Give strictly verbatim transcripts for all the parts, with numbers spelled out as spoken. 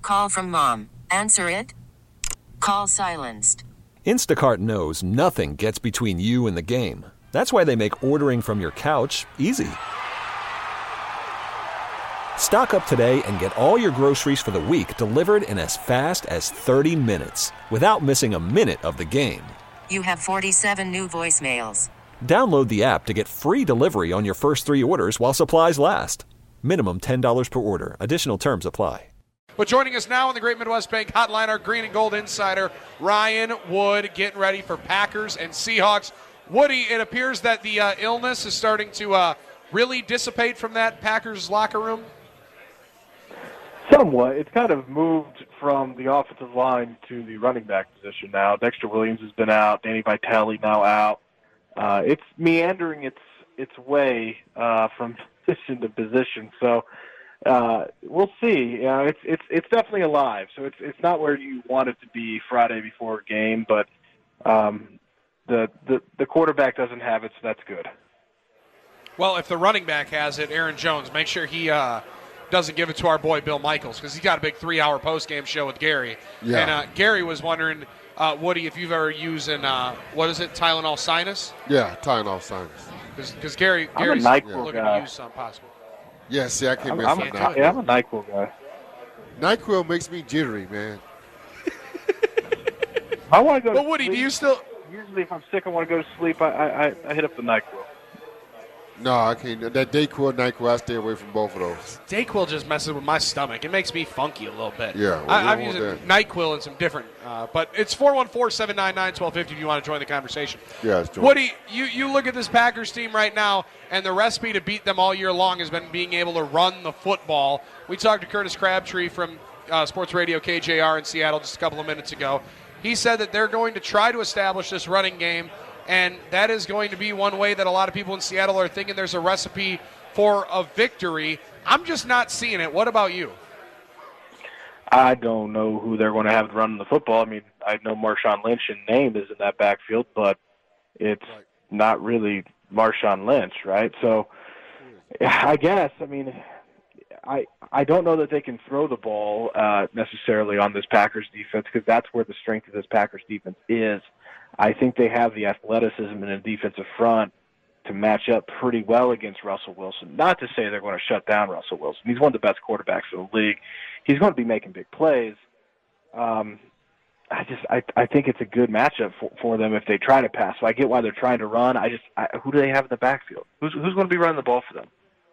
Call from mom. Answer it. Call silenced. Instacart knows nothing gets between you and the game. That's why they make ordering from your couch easy. Stock up today and get all your groceries for the week delivered in as fast as thirty minutes without missing a minute of the game. You have forty-seven new voicemails. Download the app to get free delivery on your first three orders while supplies last. Minimum ten dollars per order. Additional terms apply. But joining us now on the Great Midwest Bank Hotline, our green and gold insider, Ryan Wood, getting ready for Packers and Seahawks. Woody, it appears that the uh, illness is starting to uh, really dissipate from that Packers locker room. Somewhat. It's kind of moved from the offensive line to the running back position now. Dexter Williams has been out. Danny Vitale now out. Uh, it's meandering its its way uh, from position to position. So uh, we'll see. You know, it's it's it's definitely alive. So it's it's not where you want it to be Friday before a game, but um, the the the quarterback doesn't have it, so that's good. Well, if the running back has it, Aaron Jones, make sure he uh, doesn't give it to our boy Bill Michaels, because he's got a big three-hour post-game show with Gary. Yeah. And uh, Gary was wondering, uh, Woody, if you've ever used an, uh, what is it, Tylenol Sinus? Yeah, Tylenol Sinus. Because Gary, I'm Gary's a NyQuil looking guy. to use some possible. Yeah, see, I can't I'm, miss I'm, with a, NyQuil. yeah, I'm a NyQuil guy. NyQuil makes me jittery, man. I want to go. But to Woody, sleep. do you still? Usually, if I'm sick, I want to go to sleep. I I, I hit up the NyQuil. No, I can't. That Dayquil, NyQuil, I stay away from both of those. Dayquil just messes with my stomach. It makes me funky a little bit. Yeah, well, you I, I'm don't using want NyQuil and some different. Uh, but it's four one four, seven nine nine, one two five zero if you want to join the conversation. Yeah, it's join. Woody, you, you look at this Packers team right now, and the recipe to beat them all year long has been being able to run the football. We talked to Curtis Crabtree from uh, Sports Radio K J R in Seattle just a couple of minutes ago. He said that they're going to try to establish this running game, and that is going to be one way that a lot of people in Seattle are thinking there's a recipe for a victory. I'm just not seeing it. What about you? I don't know who they're going to have running the football. I mean, I know Marshawn Lynch in name is in that backfield, but it's Right. not really Marshawn Lynch, right? So I guess, I mean, I I don't know that they can throw the ball uh, necessarily on this Packers defense, because that's where the strength of this Packers defense is. I think they have the athleticism in a defensive front to match up pretty well against Russell Wilson. Not to say they're going to shut down Russell Wilson. He's one of the best quarterbacks in the league. He's going to be making big plays. Um, I just I I think it's a good matchup for, for them if they try to pass. So I get why they're trying to run. I just I, who do they have in the backfield? Who's who's going to be running the ball for them?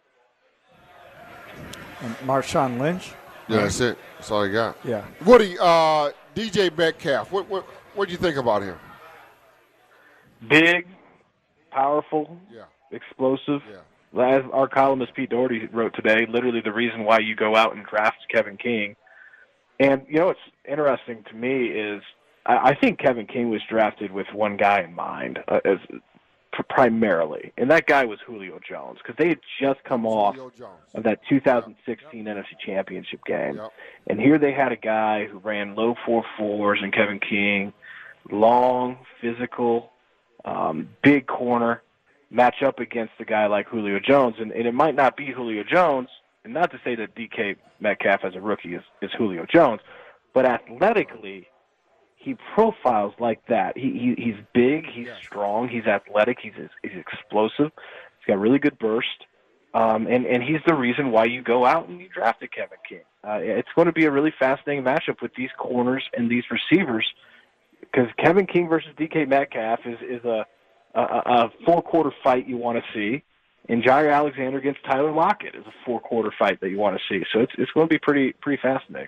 And Marshawn Lynch. Yeah, that's it. That's all you got. Yeah. Woody, uh, D J Metcalf, what what what do you think about him? Big, powerful, Yeah. explosive. Yeah. As our columnist Pete Doherty wrote today, literally the reason why you go out and draft Kevin King. And, you know, what's interesting to me is I, I think Kevin King was drafted with one guy in mind, uh, as pr- primarily, and that guy was Julio Jones, because they had just come off Julio Jones. of that two thousand sixteen N F C Championship game. Yep. And here they had a guy who ran low four fours in Kevin King, long, physical, um, big corner, match up against a guy like Julio Jones. And, and it might not be Julio Jones, and not to say that D K Metcalf as a rookie is, is Julio Jones, but athletically, he profiles like that. He, he He's big, he's Yes. strong, he's athletic, he's, he's explosive, he's got really good burst. Um, and, and he's the reason why you go out and you drafted Kevin King. Uh, it's going to be a really fascinating matchup with these corners and these receivers, because Kevin King versus D K Metcalf is, is a, a, a four-quarter fight you want to see, and Jair Alexander against Tyler Lockett is a four-quarter fight that you want to see. So it's it's going to be pretty pretty fascinating.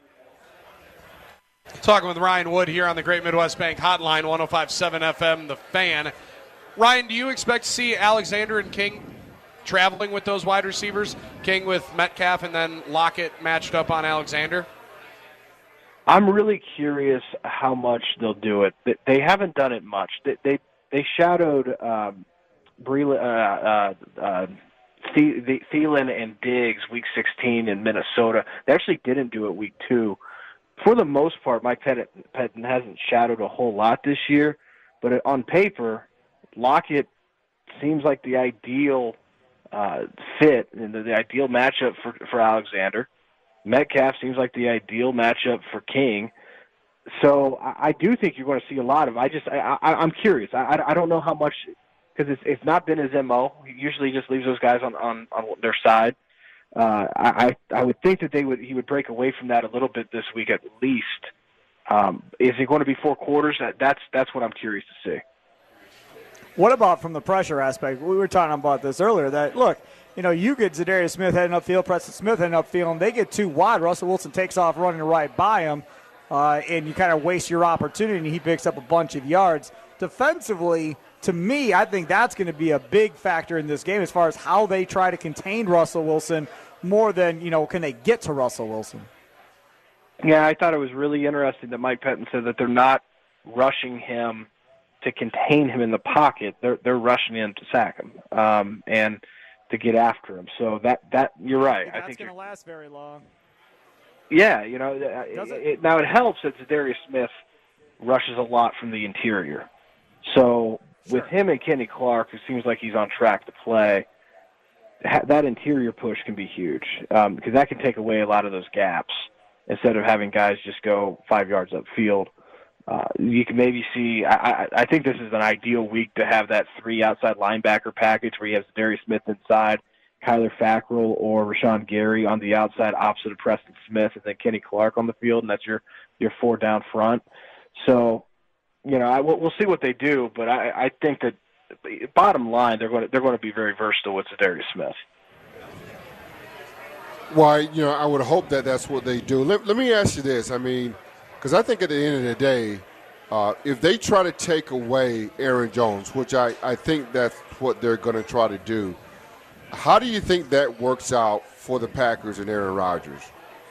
Talking with Ryan Wood here on the Great Midwest Bank Hotline, one oh five point seven F M, The Fan. Ryan, do you expect to see Alexander and King traveling with those wide receivers? King with Metcalf and then Lockett matched up on Alexander? I'm really curious how much they'll do it. They- They haven't done it much. They they, they shadowed um, Breland, uh, uh, uh, The- the- Thielen and Diggs week sixteen in Minnesota. They actually didn't do it week two. For the most part, Mike Pettin hasn't shadowed a whole lot this year, but on paper, Lockett seems like the ideal uh, fit and the, the ideal matchup for, for Alexander. Metcalf seems like the ideal matchup for King. So I, I do think you're going to see a lot of. I just I, I, I'm curious. I, I don't know how much because it's it's not been his M O. He usually just leaves those guys on on, on their side. Uh, I I would think that they would he would break away from that a little bit this week at least. Um, is it going to be four quarters? That, that's that's what I'm curious to see. What about from the pressure aspect? We were talking about this earlier. That look, you know, you get Zadarius Smith heading upfield, Preston Smith heading upfield, and they get too wide. Russell Wilson takes off running right by him, uh, and you kind of waste your opportunity. And he picks up a bunch of yards. Defensively, to me, I think that's going to be a big factor in this game as far as how they try to contain Russell Wilson more than, you know, can they get to Russell Wilson? Yeah, I thought it was really interesting that Mike Pettin said that they're not rushing him to contain him in the pocket. They're they're rushing him to sack him um, and to get after him. So that, that you're right. I think I think that's going to last very long. Yeah, you know, it, it, now it helps that Zadarius Smith rushes a lot from the interior. So with Sure. him and Kenny Clark, it seems like he's on track to play. That interior push can be huge um, because that can take away a lot of those gaps instead of having guys just go five yards upfield. Uh, you can maybe see, I, I, I think this is an ideal week to have that three outside linebacker package where you have Darius Smith inside, Kyler Fackrell or Rashawn Gary on the outside opposite of Preston Smith, and then Kenny Clark on the field, and that's your, your four down front. So, you know, I, we'll, we'll see what they do, but I, I think that bottom line, they're going to, they're going to be very versatile with Darius Smith. Well, you know, I would hope that that's what they do. Let, let me ask you this. I mean, because I think at the end of the day, uh, if they try to take away Aaron Jones, which I, I think that's what they're going to try to do, how do you think that works out for the Packers and Aaron Rodgers?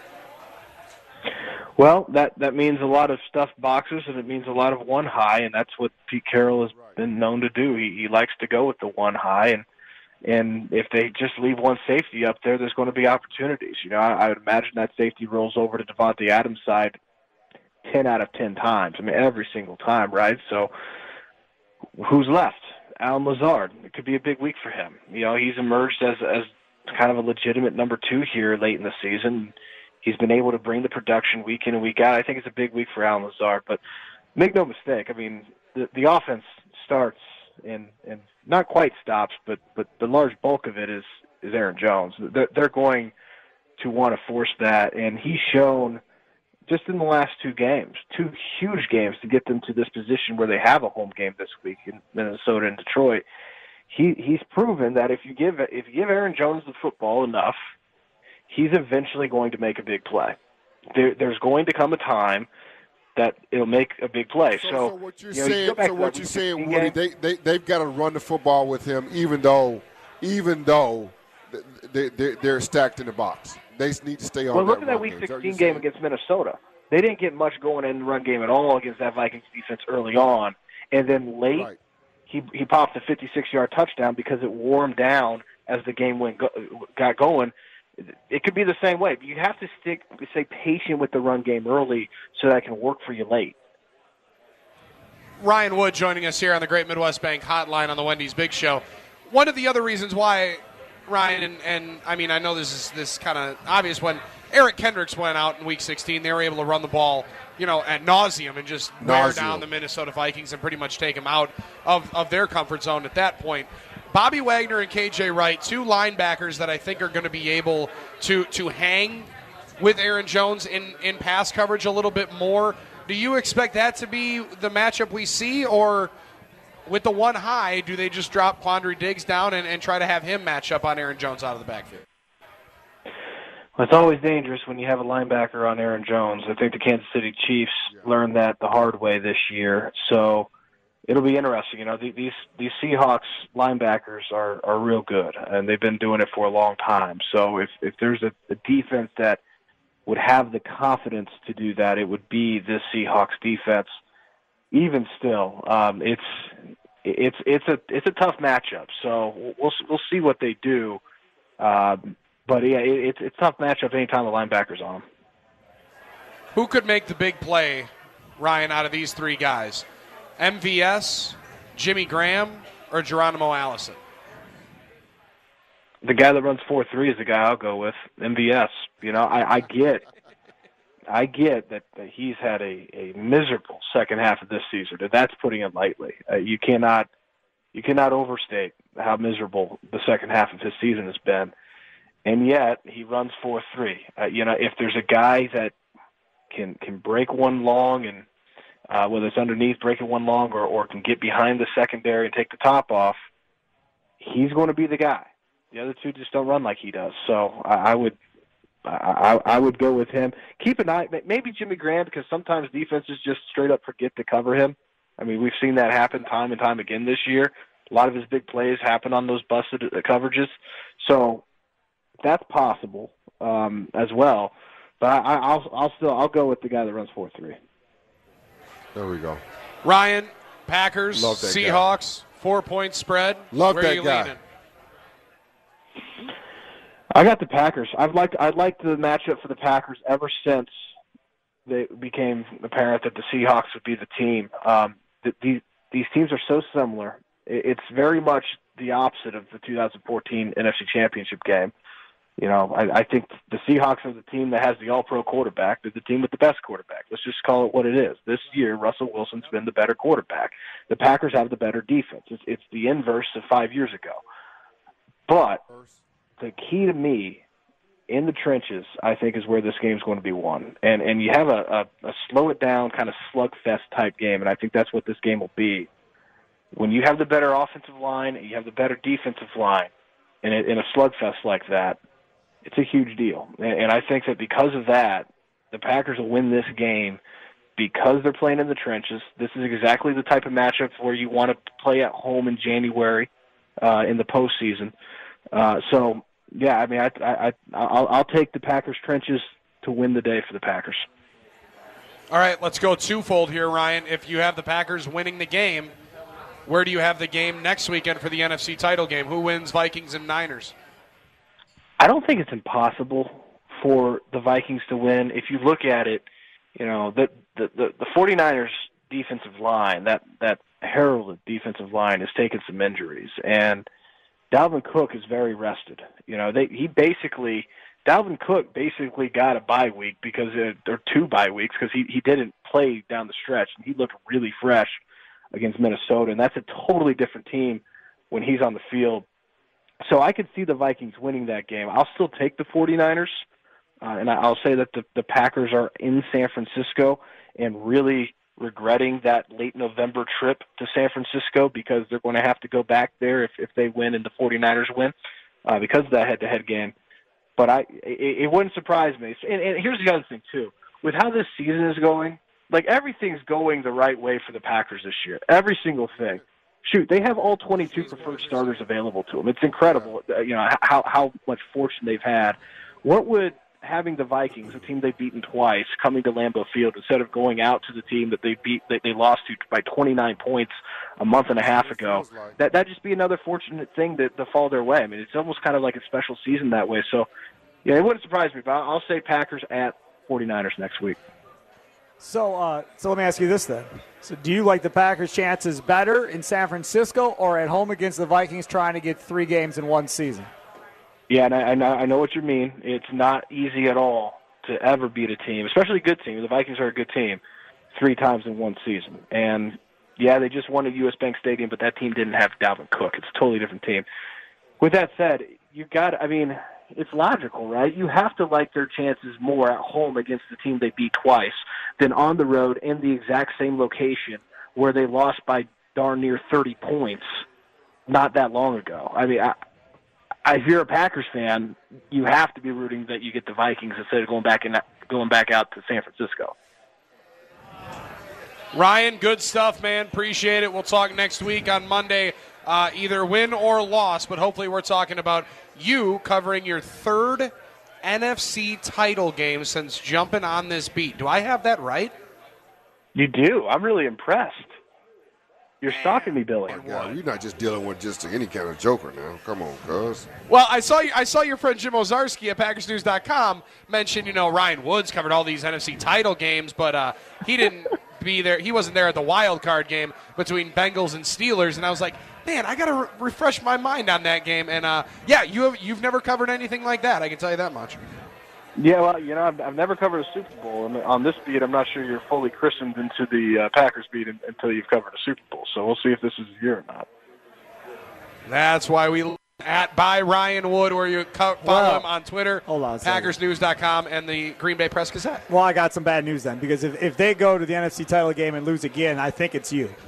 Well, that, that means a lot of stuffed boxes, and it means a lot of one high, and that's what Pete Carroll has been known to do. He, he likes to go with the one high, and and if they just leave one safety up there, there's going to be opportunities. You know, I, I would imagine that safety rolls over to Devontae Adams' side ten out of ten times. I mean, every single time, right? So who's left? Allen Lazard. It could be a big week for him. You know, he's emerged as as kind of a legitimate number two here late in the season. He's been able to bring the production week in and week out. I think it's a big week for Allen Lazard. But make no mistake, I mean, the, the offense starts and, and not quite stops, but, but the large bulk of it is, is Aaron Jones. They're, they're going to want to force that, and he's shown just in the last two games, two huge games to get them to this position where they have a home game this week in Minnesota and Detroit. He he's proven that if you give if you give Aaron Jones the football enough, he's eventually going to make a big play. There, there's going to come a time that it'll make a big play. So, So, so what you're you know, you saying, go back so to what that you're week saying, sixteen Woody, game. they they they've got to run the football with him, even though, even though they, they they're stacked in the box. They just need to stay on. Well, look that at that run Week game. Is that what sixteen you're game saying? against Minnesota. They didn't get much going in the run game at all against that Vikings defense early on, and then late Right. he he popped a fifty-six yard touchdown because it wore him down as the game went go, got going. It could be the same way. You have to stick, stay patient with the run game early so that it can work for you late. Ryan Wood joining us here on the Great Midwest Bank Hotline on the Wendy's Big Show. One of the other reasons why, Ryan, and, and I mean, I know this is this kind of obvious, when Eric Kendricks went out in Week sixteen, they were able to run the ball, you know, ad nauseum and just wear Nauseum. down the Minnesota Vikings and pretty much take them out of, of their comfort zone at that point. Bobby Wagner and K J Wright, two linebackers that I think are going to be able to to hang with Aaron Jones in, in pass coverage a little bit more. Do you expect that to be the matchup we see, or with the one high, do they just drop Quandre Diggs down and, and try to have him match up on Aaron Jones out of the backfield? Well, it's always dangerous when you have a linebacker on Aaron Jones. I think the Kansas City Chiefs learned that the hard way this year. So it'll be interesting. You know, these these Seahawks linebackers are, are real good, and they've been doing it for a long time. So if, if there's a, a defense that would have the confidence to do that, it would be this Seahawks defense. Even still, um, it's it's it's a it's a tough matchup. So we'll we'll see what they do. Um, but yeah, it, it's it's a tough matchup anytime the linebackers on them. Who could make the big play, Ryan, out of these three guys? M V S, Jimmy Graham, or Geronimo Allison? the guy that runs four three is the guy I'll go with, M V S. You know, I, I get I get that, that he's had a, a miserable second half of this season, and that's putting it lightly. Uh, you cannot you cannot overstate how miserable the second half of his season has been, and yet he runs four three. Uh, you know, if there's a guy that can can break one long and uh, whether it's underneath breaking one long or, or can get behind the secondary and take the top off, he's going to be the guy. The other two just don't run like he does. So I, I would I, I would go with him. Keep an eye, maybe Jimmy Graham, because sometimes defenses just straight up forget to cover him. I mean, we've seen that happen time and time again this year. A lot of his big plays happen on those busted coverages. So that's possible um, as well. But I, I'll, I'll still I'll go with the guy that runs four three. There we go. Ryan, Packers, Love that Seahawks, four-point spread. Love Where that are you guy. leaning? I got the Packers. I've liked I'd liked the matchup for the Packers ever since it became apparent that the Seahawks would be the team. Um, the, these these teams are so similar. It's very much the opposite of the two thousand fourteen N F C Championship game. You know, I, I think the Seahawks are the team that has the all-pro quarterback. They're the team with the best quarterback. Let's just call it what it is. This year, Russell Wilson's been the better quarterback. The Packers have the better defense. It's, it's the inverse of five years ago. But the key to me in the trenches, I think, is where this game's going to be won. And and you have a, a, a slow-it-down kind of slugfest-type game, and I think that's what this game will be. When you have the better offensive line and you have the better defensive line in a, in a slugfest like that, it's a huge deal. And, and I think that because of that, the Packers will win this game because they're playing in the trenches. This is exactly the type of matchup where you want to play at home in January uh, in the postseason. Uh, so, yeah, I mean, I, I, I'll, I'll take the Packers' trenches to win the day for the Packers. All right, let's go twofold here, Ryan. If you have the Packers winning the game, where do you have the game next weekend for the N F C title game? Who wins, Vikings and Niners? I don't think it's impossible for the Vikings to win. If you look at it, you know, the the, the, the 49ers defensive line, that, that heralded defensive line has taken some injuries. And Dalvin Cook is very rested. You know, they he basically Dalvin Cook basically got a bye week because it, or two bye weeks because he, he didn't play down the stretch, and he looked really fresh against Minnesota, and that's a totally different team when he's on the field. So I could see the Vikings winning that game. I'll still take the 49ers, uh, and I'll say that the, the Packers are in San Francisco and really regretting that late November trip to San Francisco because they're going to have to go back there if, if they win and the 49ers win uh, because of that head-to-head game. But I, it, it wouldn't surprise me. And, and here's the other thing, too. With how this season is going, like everything's going the right way for the Packers this year. Every single thing. Shoot, they have all twenty-two preferred starters available to them. It's incredible, you know, how how much fortune they've had. What would having the Vikings, a team they've beaten twice, coming to Lambeau Field instead of going out to the team that they beat that they lost to by twenty-nine points a month and a half ago? That that just be another fortunate thing that to fall their way. I mean, it's almost kind of like a special season that way. So, yeah, it wouldn't surprise me, but I'll say Packers at 49ers next week. So, uh, so let me ask you this then. So do you like the Packers' chances better in San Francisco or at home against the Vikings trying to get three games in one season? Yeah, and I, I, know, I know what you mean. It's not easy at all to ever beat a team, especially a good team. The Vikings are a good team three times in one season. And, yeah, they just won at U S. Bank Stadium, but that team didn't have Dalvin Cook. It's a totally different team. With that said, you got, I mean, it's logical, right? You have to like their chances more at home against the team they beat twice than on the road in the exact same location where they lost by darn near thirty points not that long ago. I mean, I, I, if you're a Packers fan, you have to be rooting that you get the Vikings instead of going back and going back out to San Francisco. Ryan, good stuff, man. Appreciate it. We'll talk next week on Monday, uh, either win or loss, but hopefully we're talking about you covering your third N F C title game since jumping on this beat. Do I have that right? You do. I'm really impressed. You're stalking me, Billy. Oh, God, you're not just dealing with just any kind of joker now. Come on, cuz. Well, I saw you, I saw your friend Jim Ozarski at Packers News dot com mention, you know, Ryan Woods covered all these N F C title games, but uh, he didn't be there. He wasn't there at the wild card game between Bengals and Steelers, and I was like, Man, I got to re- refresh my mind on that game. And, uh, yeah, you have, you've never covered anything like that. I can tell you that much. Yeah, well, you know, I've, I've never covered a Super Bowl. And on this beat, I'm not sure you're fully christened into the uh, Packers beat in, until you've covered a Super Bowl. So we'll see if this is the year or not. That's why we at by Ryan Wood, where you co- follow well, him on Twitter, hold on Packers News dot com, and the Green Bay Press Gazette. Well, I got some bad news then, because if, if they go to the N F C title game and lose again, I think it's you.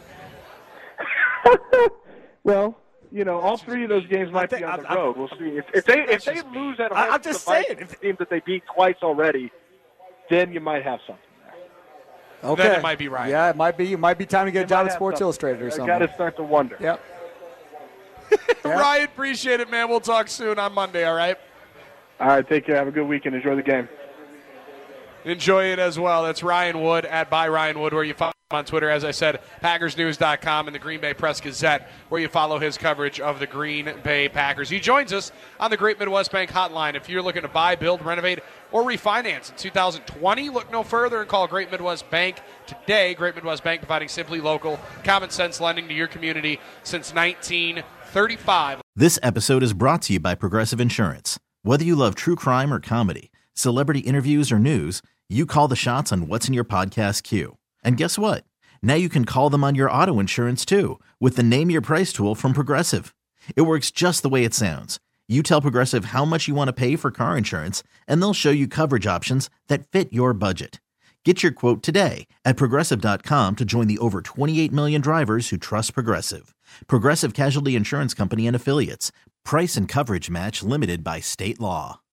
Well, you know, all three of those games might think, be on the I, road. We'll see. If, if they if they lose at home, I, I'm just to the saying, Vikings, team that they beat twice already, then you might have something there. Okay. Then it might be right. Yeah, it might be. It might be time to get a They job might at have Sports something. Illustrated or I something. got to start to wonder. Yep. Ryan, appreciate it, man. We'll talk soon on Monday, all right? All right, take care. Have a good weekend. Enjoy the game. Enjoy it as well. That's Ryan Wood at by Ryan Wood, where you follow him on Twitter. As I said, Packers News dot com and the Green Bay Press Gazette, where you follow his coverage of the Green Bay Packers. He joins us on the Great Midwest Bank Hotline. If you're looking to buy, build, renovate, or refinance in two thousand twenty, look no further and call Great Midwest Bank today. Great Midwest Bank providing simply local, common sense lending to your community since nineteen thirty-five. This episode is brought to you by Progressive Insurance. Whether you love true crime or comedy, celebrity interviews or news, you call the shots on what's in your podcast queue. And guess what? Now you can call them on your auto insurance too with the Name Your Price tool from Progressive. It works just the way it sounds. You tell Progressive how much you want to pay for car insurance, and they'll show you coverage options that fit your budget. Get your quote today at Progressive dot com to join the over twenty-eight million drivers who trust Progressive. Progressive Casualty Insurance Company and Affiliates. Price and coverage match limited by state law.